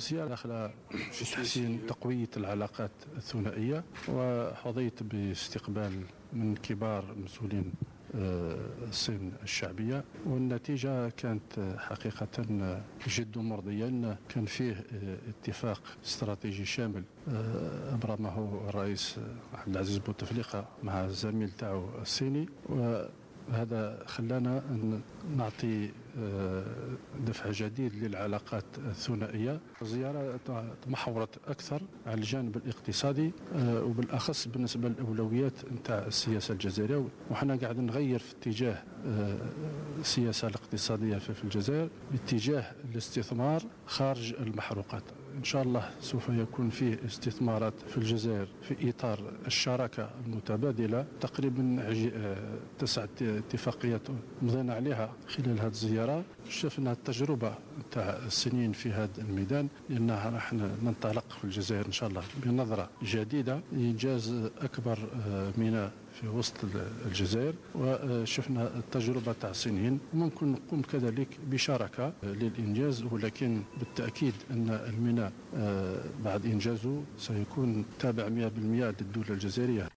زيارة داخل في تحسين تقوية العلاقات الثنائية، وحظيت باستقبال من كبار المسؤولين الصين الشعبية، والنتيجة كانت حقيقة جد مرضية. كان فيه اتفاق استراتيجي شامل أبرمه الرئيس عبد العزيز بوتفليقة مع الزميل تاعو الصيني، وهذا خلانا نعطي دفع جديد للعلاقات الثنائية. الزيارة تمحورت أكثر على الجانب الاقتصادي، وبالأخص بالنسبة للأولويات نتاع السياسة الجزائرية، وحنا قاعد نغير في اتجاه السياسة الاقتصادية في الجزائر باتجاه الاستثمار خارج المحروقات. إن شاء الله سوف يكون فيه استثمارات في الجزائر في إطار الشراكة المتبادلة. تقريبا 9 اتفاقيات مضينا عليها خلال هذه الزيارة. شفنا التجربة تاع السنين في هذا الميدان، لأنها راح ننطلق في الجزائر إن شاء الله بنظرة جديدة لإنجاز أكبر ميناء في وسط الجزائر، وشفنا التجربة تاع سنين. ممكن نقوم كذلك بشراكة للإنجاز، ولكن بالتأكيد أن الميناء بعد إنجازه سيكون تابع 100% للدولة الجزائرية.